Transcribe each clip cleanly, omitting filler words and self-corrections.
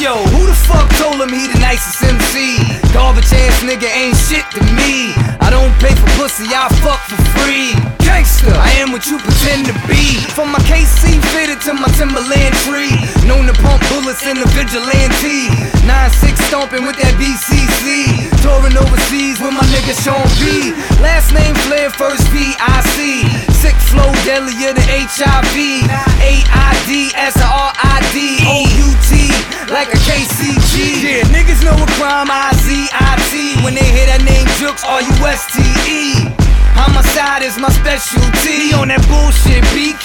Yo, who the fuck told him he the nicest MC? Garbage ass nigga ain't shit to me. I don't pay for pussy, I fuck for free. Gangster, I am what you pretend to be. From my KC fitted to my Timberland tree. Known to pump bullets in the vigilante. 9-6 stomping with that BCC. Touring overseas with my nigga Sean B. Last name Flair, first P-I-C. Sick flow, deadlier than HIV. A-I-D-S-R-I-D O-U-T, like a KCG. Yeah, niggas know a crime, I-Z-I-T. When they hear that name Jukes, R-U-S-T-E. Homicide is my specialty. On that bullshit,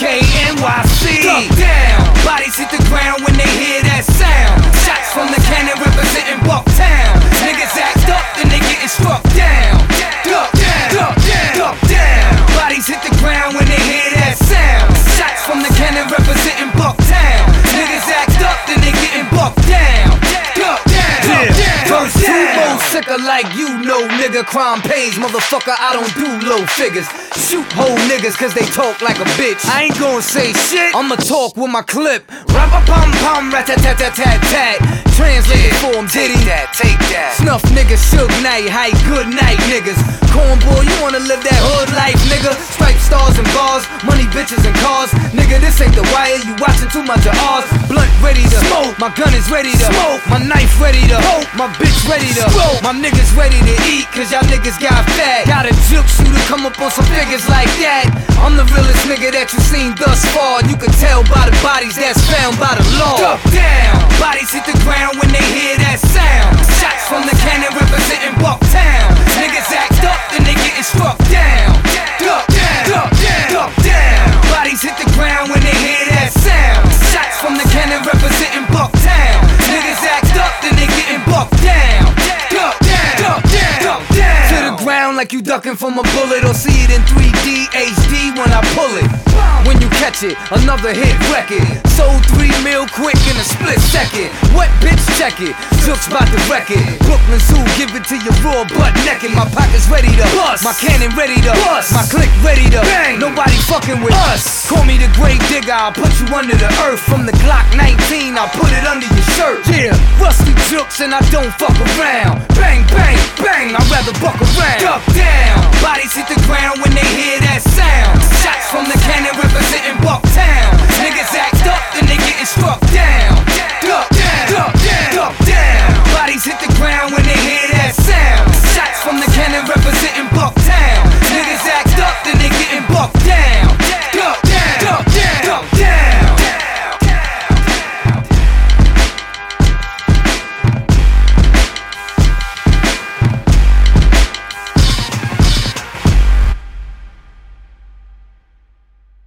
BK-NYC. Duck down, bodies hit the ground when they hear that sound. Shots from the cannon representing Bucktown. Niggas act up, then they getting struck down. Duck down, duck down, duck down. Bodies hit the ground when they hear that sound. Shots from the cannon representing Bucktown. Niggas act up, then they getting bucked down. Duck down, duck down. First two more sicker like you know, nigga. Crime pays, motherfucker, I don't do low figures. Shoot whole niggas cause they talk like a bitch. I ain't gon' say shit, I'ma talk with my clip. Rap-a-pum-pum, rat-tat-tat-tat-tat. Translated for him, Diddy. Take that. Snuff niggas, Suge Knight, hype, good night niggas. Cornball, you wanna live that hood life, nigga. Stripe stars and bars, money, bitches and cars. Nigga, this ain't The Wire, you watching too much of ours. Blunt ready to smoke, my gun is ready to smoke. My knife ready to poke, my bitch ready to smoke. My niggas ready to eat, cause y'all niggas got fat. Gotta juke you to come up on some figures like that. I'm the realest nigga that you seen thus far. You can tell by the bodies that's found by the law. Duck down, bodies hit the ground when they hear that sound. Shots from the cannon representing Bucktown. Niggas act up, then they getting struck down. Duck down, duck down, duck down. Bodies hit the ground when they hear that sound. Shots from the cannon representing Bucktown. Niggas act up, then they getting bucked down. Duck down, duck down, duck down. To the ground like you ducking from a bullet, or see it in 3D HD when I pull it. When you catch it, another hit record. Sold 3 mil quick in a split second. What bitch check it? Jukes bout to wreck it. Brooklyn Zoo, give it to you raw butt naked. My pockets ready to bust, my cannon ready to bust, my click ready to bang. Nobody fucking with us. Call me the Grave Digger, I'll put you under the earth. From the Glock 19, I'll put it under your shirt. Yeah, rusty jukes and I don't fuck around. Bang, bang, bang, I'd rather buck around. Duck down, bodies hit the ground when they hear that sound. Shots from the cannon representing Bucktown. Niggas act up,